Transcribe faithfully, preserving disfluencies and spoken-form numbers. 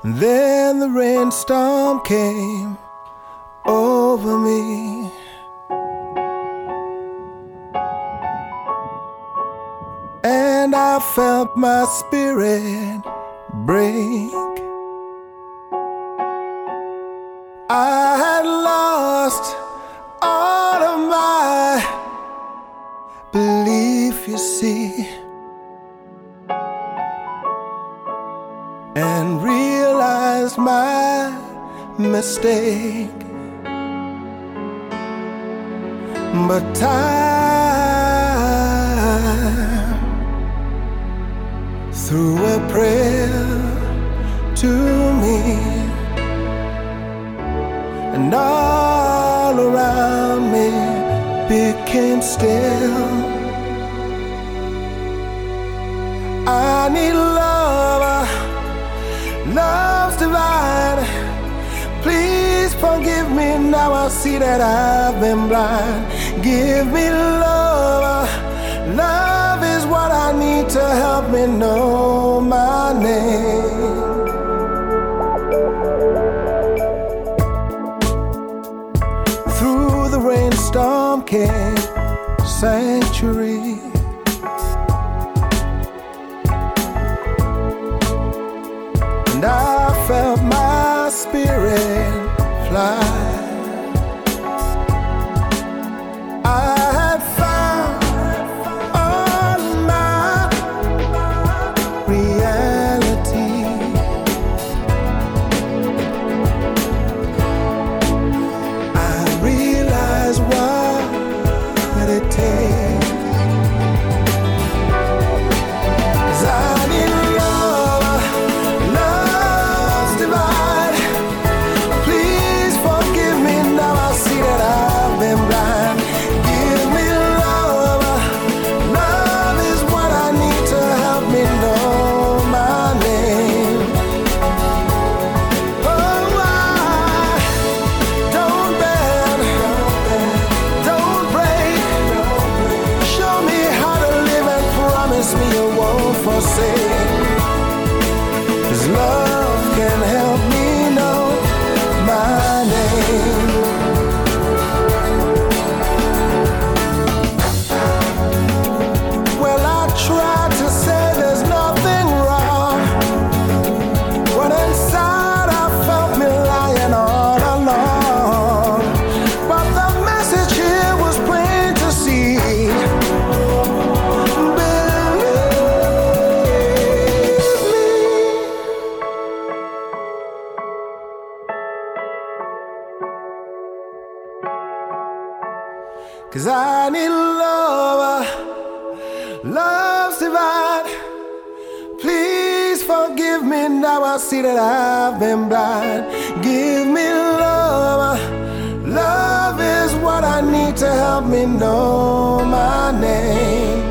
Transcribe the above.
Then the rainstorm came over me. And I felt my spirit break. I had lost all of my belief, you see, and realized my mistake. But time threw a prayer to me, and all around me became still. I need love, love's divine. Please forgive me, now I see that I've been blind. Give me love, love is what I need to help me know my name. Through the rainstorm came sanctuary. And I felt my spirit fly. I had found all my reality. I realized what it takes. 'Cause I need love, love's divine. Please forgive me, now I see that I've been blind. Give me love, love is what I need to help me know my name. Oh, I don't bend, don't break. Show me how to live and promise me you won't forsake. 'Cause love can help me know my name. Well, I tried to say there's nothing wrong, when inside I felt me lying all alone. But the message here was plain to see. Believe me. 'Cause I need love, love's divine. Please forgive me, now I see that I've been blind. Give me love, love is what I need to help me know my name.